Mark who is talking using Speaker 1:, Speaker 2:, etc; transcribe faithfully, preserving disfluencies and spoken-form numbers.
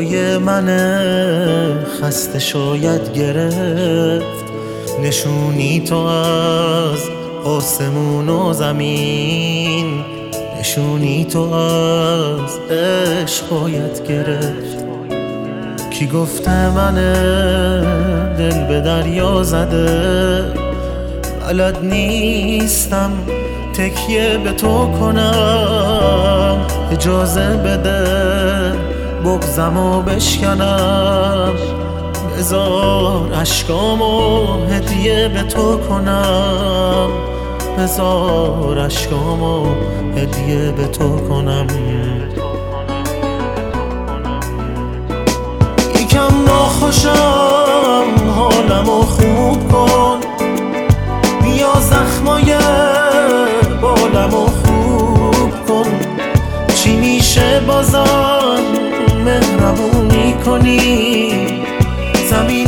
Speaker 1: روی من خسته شاید گرفت نشونی تو از آسمون و زمین، نشونی تو از عشق باید گرفت. کی گفته من دل به دریا زده، بلد نیستم تکیه به تو کنم، اجازه بده بغضم و بشکنم، بذار اشکامو هدیه به تو کنم، بذار اشکامو هدیه به تو کنم. یکم ناخوشم حالمو خوب کن، بیا زخمای بالمو خوب کن، چی میشه بازم مهربونی کنی، زمین